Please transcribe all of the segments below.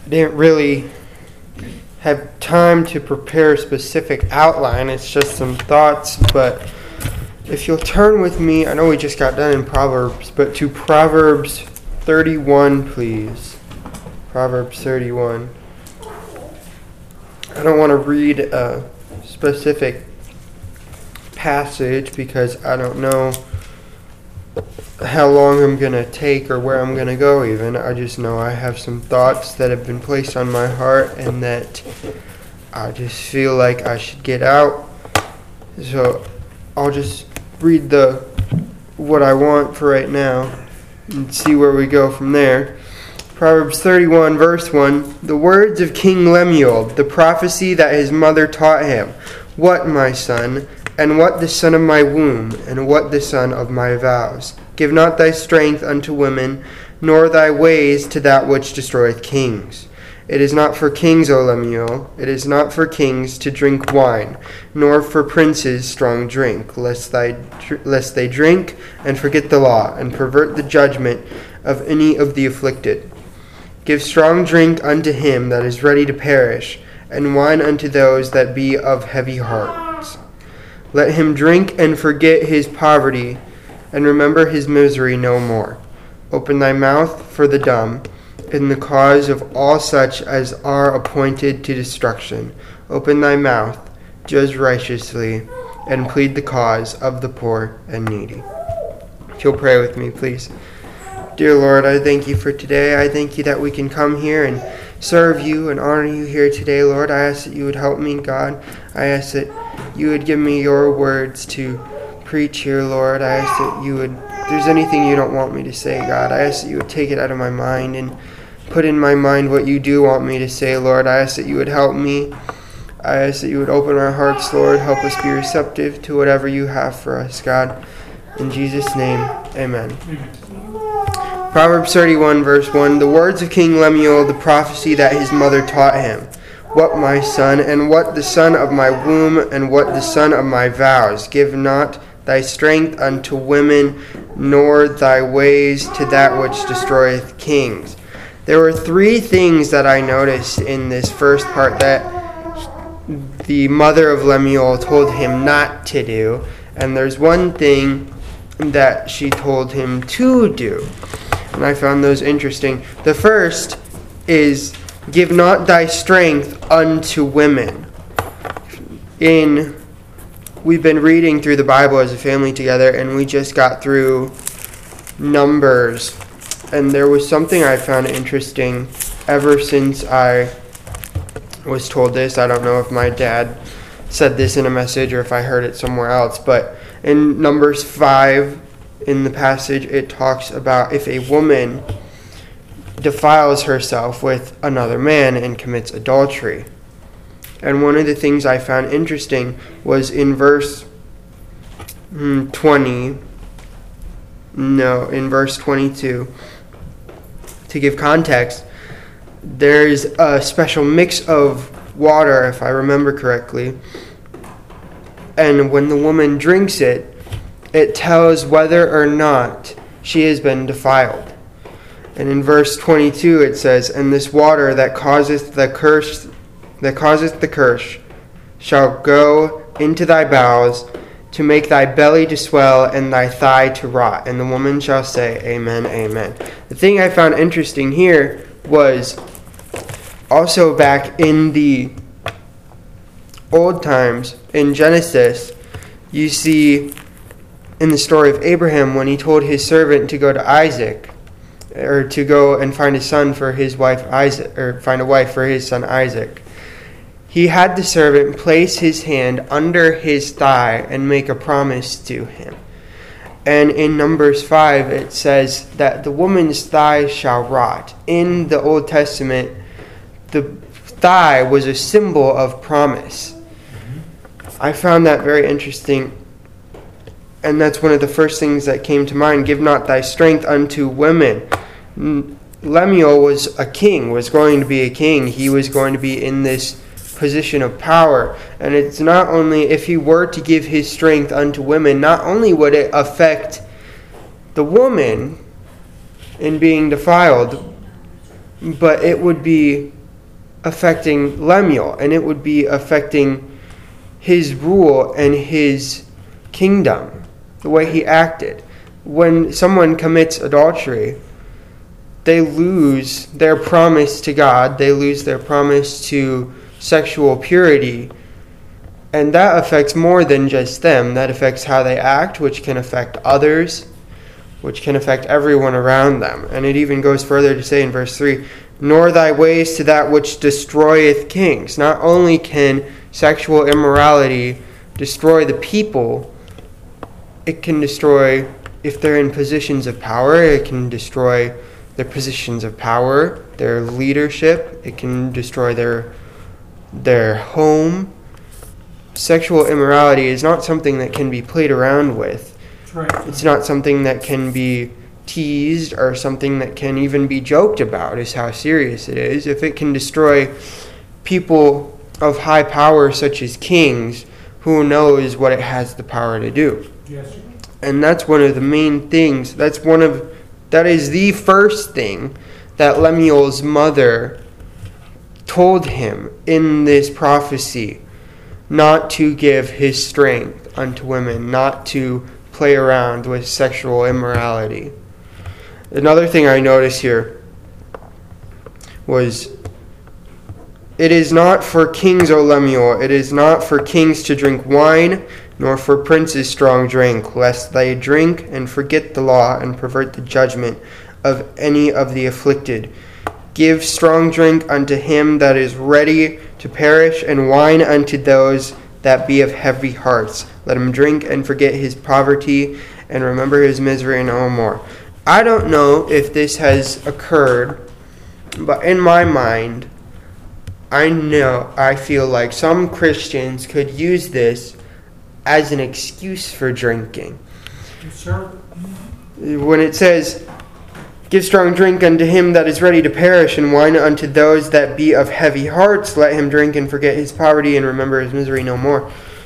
I didn't really have time to prepare a specific outline. It's just some thoughts, but if you'll turn with me, I know we just got done in Proverbs, but to Proverbs 31, please. Proverbs 31. I don't want to read a specific passage because I don't know how long I'm going to take or where I'm going to go even. I just know I have some thoughts that have been placed on my heart and that I just feel like I should get out. So I'll just read what I want for right now and see where we go from there. Proverbs 31 verse 1, the words of King Lemuel, the prophecy that his mother taught him. What, my son, and what the son of my womb, and what the son of my vows? Give not thy strength unto women, nor thy ways to that which destroyeth kings. It is not for kings, O Lemuel, it is not for kings to drink wine, nor for princes strong drink, lest they drink and forget the law, and pervert the judgment of any of the afflicted. Give strong drink unto him that is ready to perish, and wine unto those that be of heavy hearts. Let him drink and forget his poverty, and remember his misery no more. Open thy mouth for the dumb, in the cause of all such as are appointed to destruction. Open thy mouth, judge righteously, and plead the cause of the poor and needy. If you'll pray with me, please. Dear Lord, I thank you for today. I thank you that we can come here and serve you and honor you here today, Lord. I ask that you would help me, God. I ask that you would give me your words to preach here, Lord. I ask that you would, if there's anything you don't want me to say, God, I ask that you would take it out of my mind and put in my mind what you do want me to say, Lord. I ask that you would help me. I ask that you would open our hearts, Lord. Help us be receptive to whatever you have for us, God. In Jesus' name, amen. Proverbs 31, verse 1, the words of King Lemuel, the prophecy that his mother taught him. What, my son, and what the son of my womb, and what the son of my vows? Give not thy strength unto women, nor thy ways to that which destroyeth kings. There were three things that I noticed in this first part that the mother of Lemuel told him not to do, and there's one thing that she told him to do. And I found those interesting. The first is, give not thy strength unto women. We've been reading through the Bible as a family together, and we just got through Numbers. And there was something I found interesting ever since I was told this. I don't know if my dad said this in a message or if I heard it somewhere else, but in Numbers 5, in the passage, it talks about if a woman defiles herself with another man and commits adultery. And one of the things I found interesting was in verse 22. To give context, there's a special mix of water, if I remember correctly. And when the woman drinks it, it tells whether or not she has been defiled. And in verse 22 it says, and this water that causeth the curse shall go into thy bowels, to make thy belly to swell and thy thigh to rot. And the woman shall say, Amen, amen. The thing I found interesting here was also back in the old times, in Genesis, you see in the story of Abraham when he told his servant to go to Isaac, or to go and find a son for his wife Isaac, or find a wife for his son Isaac. He had the servant place his hand under his thigh and make a promise to him. And in Numbers 5 it says that the woman's thigh shall rot. In the Old Testament, the thigh was a symbol of promise. I found that very interesting. And that's one of the first things that came to mind. Give not thy strength unto women. Lemuel was a king, was going to be a king. He was going to be in this position of power. And it's not only, if he were to give his strength unto women, not only would it affect the woman in being defiled, but it would be affecting Lemuel, and it would be affecting his rule and his kingdom, the way he acted. When someone commits adultery, they lose their promise to God, they lose their promise to sexual purity, and that affects more than just them. That affects how they act, which can affect others, which can affect everyone around them. And it even goes further to say in verse 3, "Nor thy ways to that which destroyeth kings." Not only can sexual immorality destroy the people, it can destroy, if they're in positions of power, it can destroy their positions of power, their leadership. It can destroy their home. Sexual immorality is not something that can be played around with. Right. It's not something that can be teased or something that can even be joked about, is how serious it is. If it can destroy people of high power such as kings, who knows what it has the power to do. Yes. And that's one of the main things. That is the first thing that Lemuel's mother told him in this prophecy, not to give his strength unto women, not to play around with sexual immorality. Another thing I noticed here was, "It is not for kings, O Lemuel, it is not for kings to drink wine, nor for princes strong drink, lest they drink and forget the law and pervert the judgment of any of the afflicted. Give strong drink unto him that is ready to perish, and wine unto those that be of heavy hearts. Let him drink and forget his poverty, and remember his misery no more." I don't know if this has occurred, but in my mind, I feel like some Christians could use this as an excuse for drinking. Yes, sir. When it says, "Give strong drink unto him that is ready to perish, and wine unto those that be of heavy hearts. Let him drink and forget his poverty, and remember his misery no more."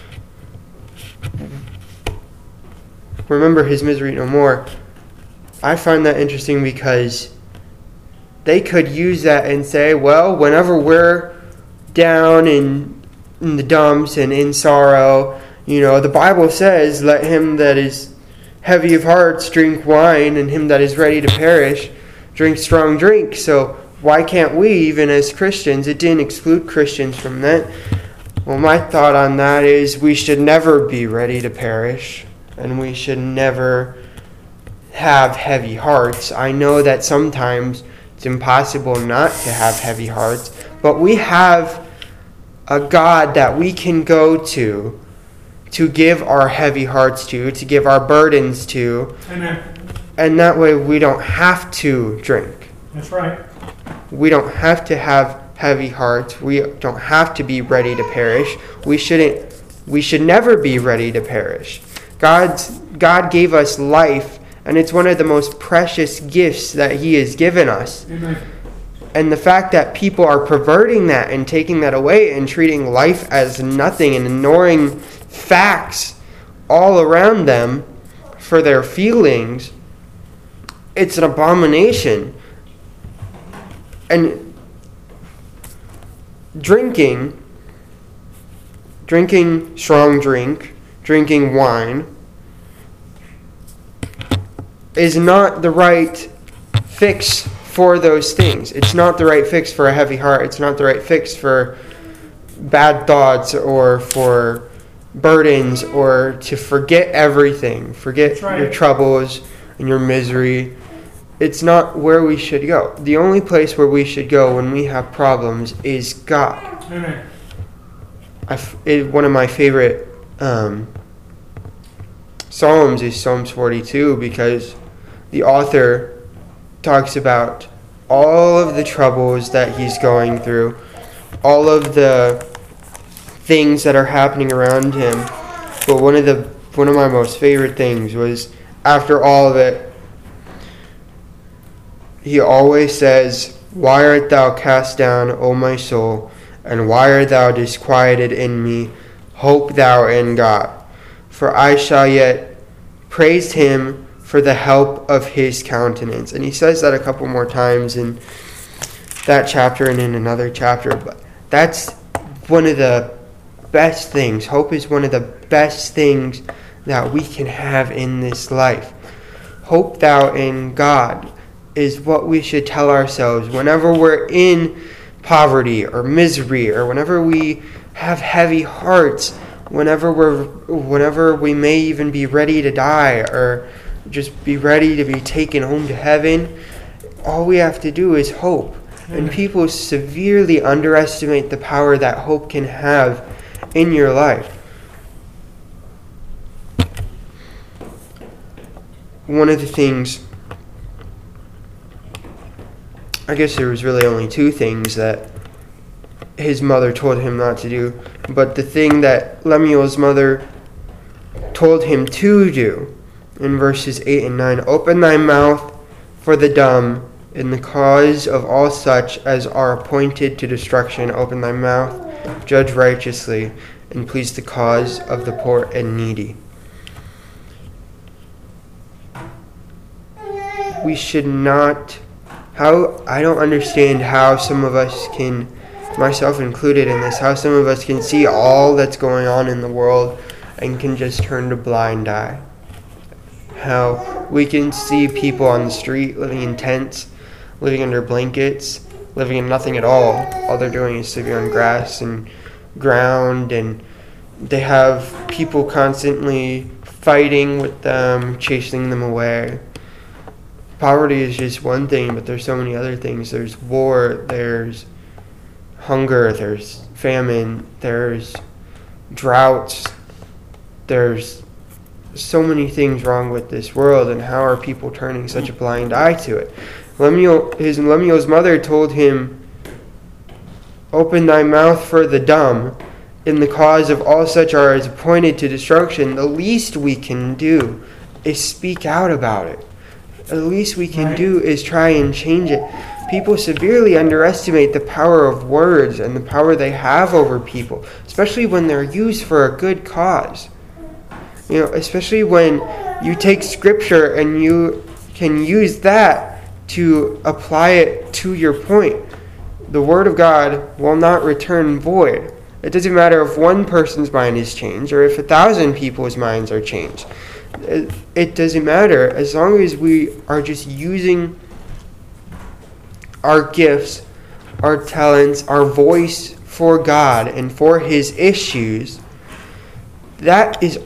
Remember his misery no more. I find that interesting because they could use that and say, well, whenever we're down in the dumps and in sorrow, the Bible says, "Let him that is heavy of hearts drink wine, and him that is ready to perish drink strong drink." So why can't we, even as Christians? It didn't exclude Christians from that. Well, my thought on that is we should never be ready to perish, and we should never have heavy hearts. I know that sometimes it's impossible not to have heavy hearts, but we have a God that we can go to give our heavy hearts to give our burdens to. Amen. And that way we don't have to drink. That's right. We don't have to have heavy hearts. We don't have to be ready to perish. We should never be ready to perish. God gave us life, and it's one of the most precious gifts that He has given us. Amen. And the fact that people are perverting that and taking that away and treating life as nothing and ignoring facts all around them for their feelings, it's an abomination. And drinking strong drink, drinking wine, is not the right fix for those things. It's not the right fix for a heavy heart. It's not the right fix for bad thoughts or for burdens or to forget everything. Forget your troubles and your misery. It's not where we should go. The only place where we should go when we have problems is God. Amen. One of my favorite Psalms is Psalms 42, because the author talks about all of the troubles that he's going through, all of the things that are happening around him. But one of my most favorite things was, after all of it, he always says, "Why art thou cast down, O my soul? And why art thou disquieted in me? Hope thou in God. For I shall yet praise him for the help of his countenance." And he says that a couple more times. And that chapter and in another chapter, but that's one of the best things. Hope is one of the best things that we can have in this life. Hope thou in God is what we should tell ourselves whenever we're in poverty or misery, or whenever we have heavy hearts, whenever we may even be ready to die, or just be ready to be taken home to heaven. All we have to do is hope. And people severely underestimate the power that hope can have in your life. One of the things, I guess there was really only two things that his mother told him not to do, but the thing that Lemuel's mother told him to do in verses 8 and 9, open thy mouth for the dumb in the cause of all such as are appointed to destruction. Open thy mouth, judge righteously, and please the cause of the poor and needy. We should not, I don't understand how some of us can, myself included in this, how some of us can see all that's going on in the world and can just turn a blind eye. How we can see people on the street living in tents, living under blankets, living in nothing at all. All they're doing is sleeping on grass and ground, and they have people constantly fighting with them, chasing them away. Poverty is just one thing, but there's so many other things. There's war, there's hunger, there's famine, there's droughts, there's so many things wrong with this world, and how are people turning such a blind eye to it? Lemuel's mother told him, open thy mouth for the dumb in the cause of all such are as appointed to destruction. The least we can do is speak out about it. The least we can do is try and change it. People severely underestimate the power of words and the power they have over people, especially when they're used for a good cause. Especially when you take scripture and you can use that to apply it to your point. The word of God will not return void. It doesn't matter if one person's mind is changed or if 1,000 people's minds are changed. It doesn't matter as long as we are just using our gifts, our talents, our voice for God and for His issues. That is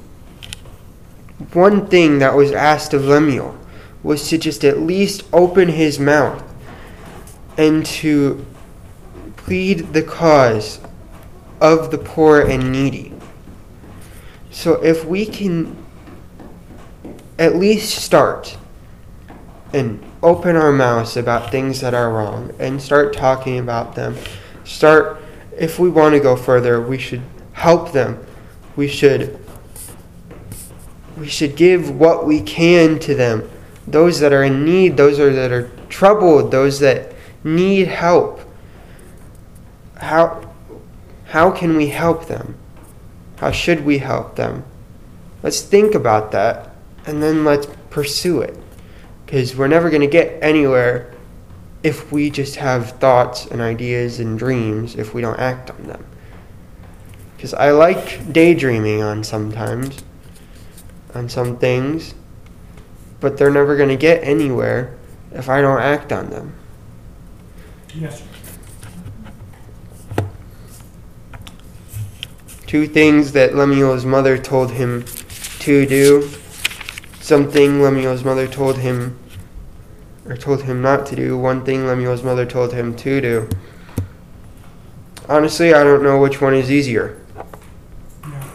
one thing that was asked of Lemuel, was to just at least open his mouth and to plead the cause of the poor and needy. So if we can at least start and open our mouths about things that are wrong and start talking about them, if we want to go further, we should help them. We should give what we can to them. Those that are in need, that are troubled, those that need help. How can we help them? How should we help them? Let's think about that, and then let's pursue it. Because we're never going to get anywhere if we just have thoughts and ideas and dreams if we don't act on them. Because I like daydreaming on some things, but they're never going to get anywhere if I don't act on them. Yes. Two things that Lemuel's mother told him to do. Something Lemuel's mother told him not to do. One thing Lemuel's mother told him to do. Honestly, I don't know which one is easier. Yeah.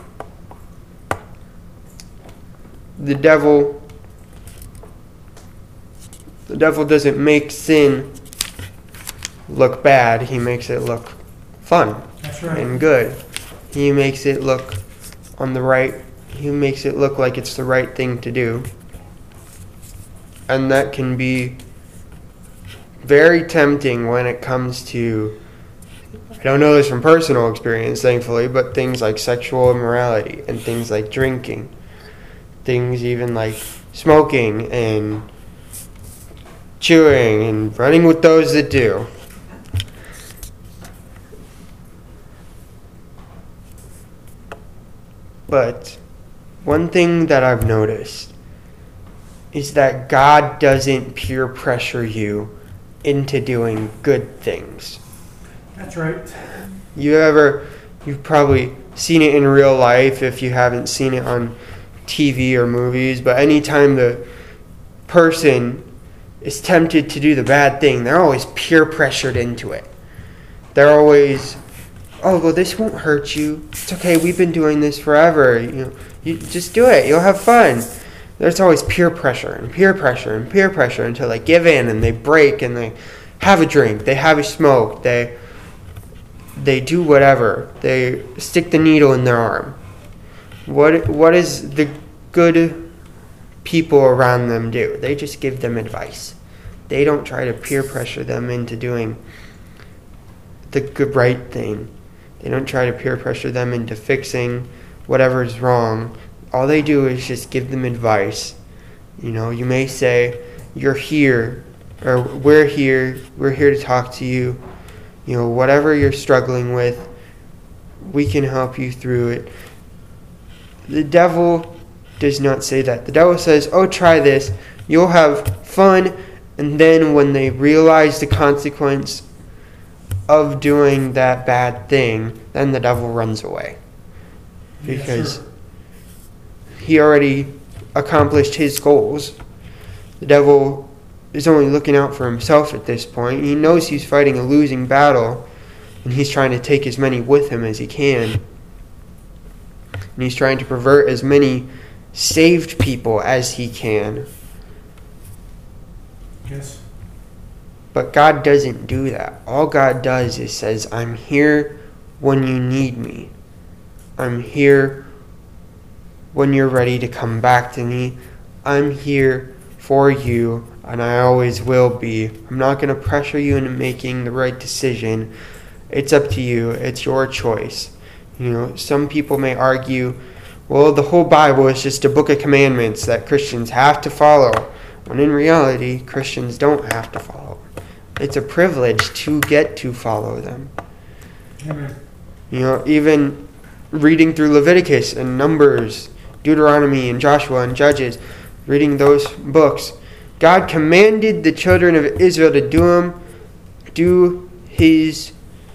The devil doesn't make sin look bad. He makes it look fun. That's right. And good. He makes it look he makes it look like it's the right thing to do. And that can be very tempting when it comes to, I don't know this from personal experience, thankfully, but things like sexual immorality and things like drinking. Things even like smoking and chewing and running with those that do. But one thing that I've noticed is that God doesn't peer pressure you into doing good things. That's right. You've probably seen it in real life if you haven't seen it on TV or movies, but anytime the person is tempted to do the bad thing, they're always peer pressured into it. They're always, oh, well, this won't hurt you. It's okay, we've been doing this forever. You just do it. You'll have fun. There's always peer pressure and peer pressure and peer pressure until they give in and they break and they have a drink, they have a smoke, they do whatever. They stick the needle in their arm. What is the good people around them do? They just give them advice. They don't try to peer pressure them into doing the good right thing. They don't try to peer pressure them into fixing whatever is wrong. All they do is just give them advice. You may say, you're here, or we're here to talk to you. Whatever you're struggling with, we can help you through it. The devil does not say that. The devil says, oh, try this, you'll have fun, and then when they realize the consequence of doing that bad thing, then the devil runs away. Because he already accomplished his goals. The devil is only looking out for himself at this point. He knows he's fighting a losing battle, and he's trying to take as many with him as he can. And he's trying to pervert as many saved people as he can. Yes. But God doesn't do that. All God does is says, I'm here when you need me. I'm here when you're ready to come back to me. I'm here for you, and I always will be. I'm not going to pressure you into making the right decision. It's up to you. It's your choice. Some people may argue, well, the whole Bible is just a book of commandments that Christians have to follow, when in reality, Christians don't have to follow. It's a privilege to get to follow them. Amen. Even reading through Leviticus and Numbers, Deuteronomy and Joshua and Judges, reading those books, God commanded the children of Israel to do his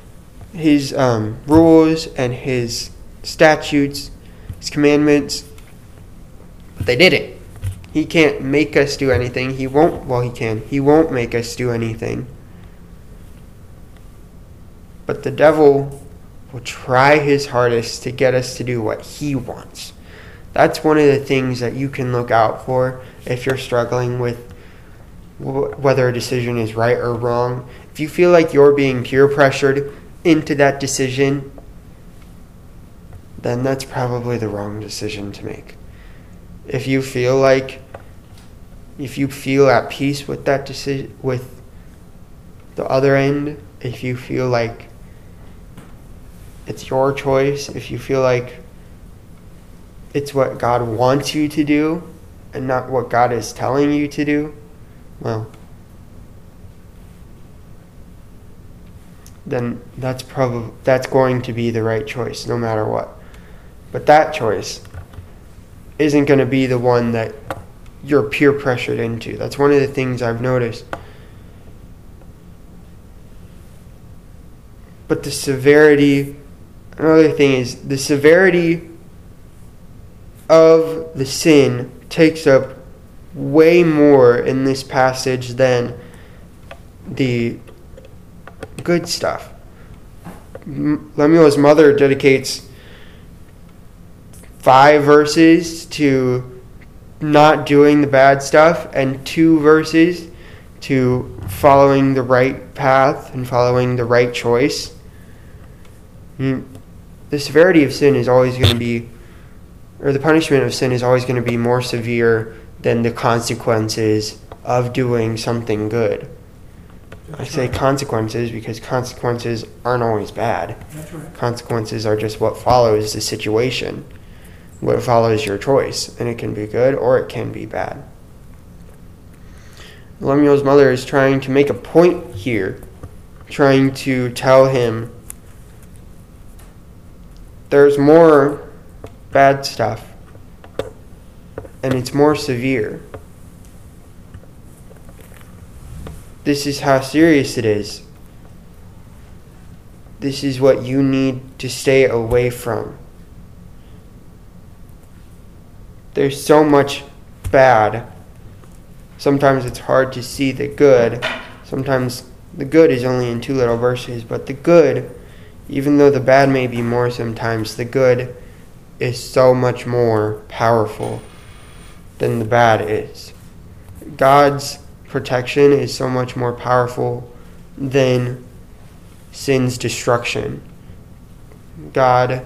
rules and his statutes, his commandments, but they didn't. He can't make us do anything. He won't. Well, he can. He won't make us do anything. But the devil will try his hardest to get us to do what he wants. That's one of the things that you can look out for if you're struggling with whether a decision is right or wrong. If you feel like you're being peer pressured into that decision, then that's probably the wrong decision to make. If you feel at peace with that decision, with the other end, if you feel like it's your choice, if you feel like it's what God wants you to do and not what God is telling you to do, well, then that's going to be the right choice no matter what. But that choice isn't going to be the one that you're peer pressured into. That's one of the things I've noticed. But another thing is the severity of the sin takes up way more in this passage than the good stuff. Lemuel's mother dedicates 5 verses to not doing the bad stuff and 2 verses to following the right path and following the right choice. The severity of sin is always going to be, or the punishment of sin is always going to be more severe than the consequences of doing something good. I say consequences because consequences aren't always bad. That's right. Consequences are just what follows the situation, what follows your choice, and it can be good or it can be bad. Lemuel's mother is trying to make a point here, trying to tell him there's more bad stuff. And it's more severe. This is how serious it is. This is what you need to stay away from. There's so much bad. Sometimes it's hard to see the good. Sometimes the good is only in 2 little verses. But the good, even though the bad may be more sometimes, the good is so much more powerful than the bad is. God's protection is so much more powerful than sin's destruction. God's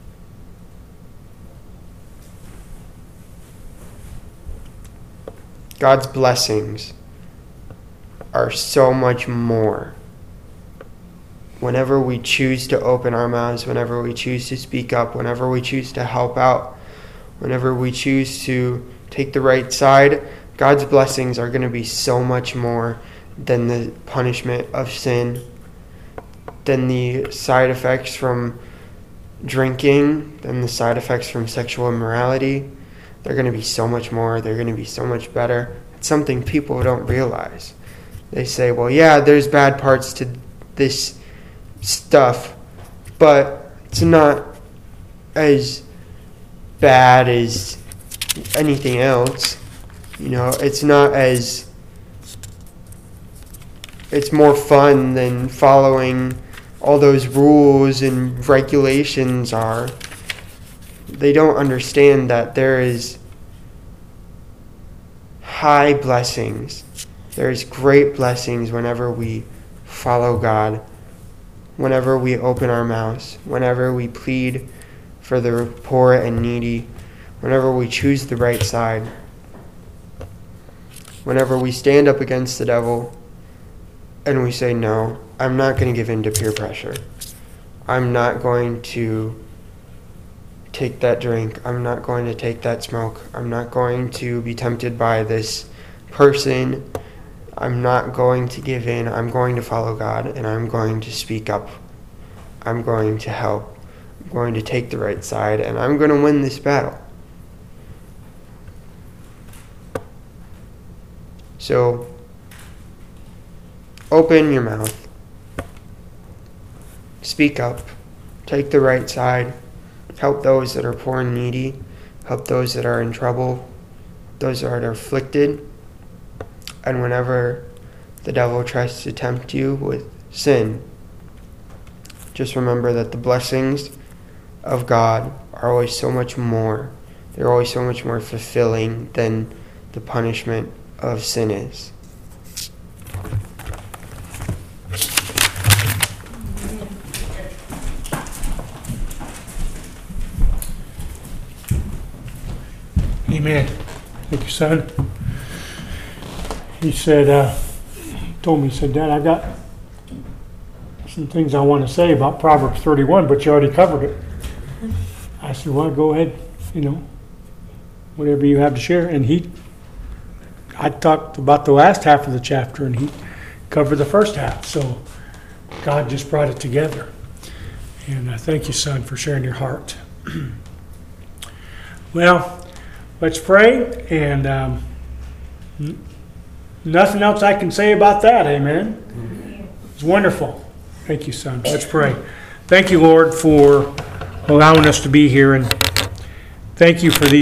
blessings are so much more. Whenever we choose to open our mouths, whenever we choose to speak up, whenever we choose to help out, whenever we choose to take the right side, God's blessings are going to be so much more than the punishment of sin, than the side effects from drinking, than the side effects from sexual immorality. They're going to be so much more. They're going to be so much better. It's something people don't realize. They say, well, yeah, there's bad parts to this stuff, but it's not as bad as anything else. You know, it's not as... It's more fun than following all those rules and regulations are. They don't understand that there is high blessings. There's great blessings whenever we follow God, whenever we open our mouths, whenever we plead for the poor and needy, whenever we choose the right side, whenever we stand up against the devil and we say, no, I'm not going to give in to peer pressure. I'm not going to take that drink. I'm not going to take that smoke. I'm not going to be tempted by this person. I'm not going to give in. I'm going to follow God, and I'm going to speak up. I'm going to help. I'm going to take the right side, and I'm going to win this battle. So, open your mouth. Speak up. Take the right side. Help those that are poor and needy. Help those that are in trouble. Those that are afflicted. And whenever the devil tries to tempt you with sin, just remember that the blessings of God are always so much more. They're always so much more fulfilling than the punishment of sin is. Amen. Thank you, son. He said, told me, he said, Dad, I got some things I want to say about Proverbs 31, but you already covered it. I said, well, go ahead, whatever you have to share. And I talked about the last half of the chapter, and he covered the first half. So God just brought it together. And thank you, son, for sharing your heart. Well, let's pray, and nothing else I can say about that, amen? It's wonderful. Thank you, son. Let's pray. Thank you, Lord, for allowing us to be here, and thank you for these